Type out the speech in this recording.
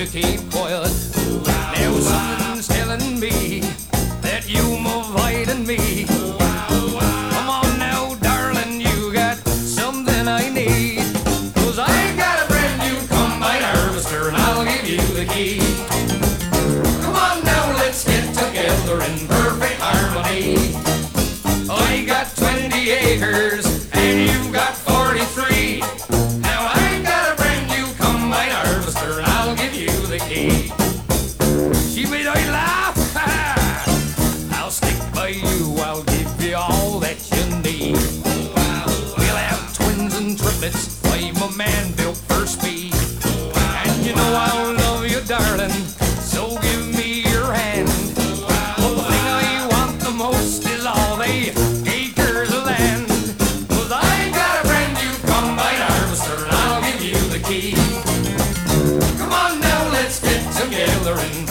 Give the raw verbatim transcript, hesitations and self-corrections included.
to keep quiet. Now something's telling me that you're more than me. Come on now, darling, you got something I need. 'Cause I got a brand new combine harvester and I'll give you the key. Come on now, let's get together in perfect harmony. I got twenty acres and you've got forty-three. Now I got a brand new combine harvester and I'll give you the key. She made I laugh. I'll stick by you, I'll give you all that you need. We'll have twins and triplets, I'm a man built for speed. And you know I'll love you, darling, so give me your hand. But the thing I want the most is all the acres of land. 'Cause I got a brand new combine harvester and I'll give you the key. Come on now, let's get together and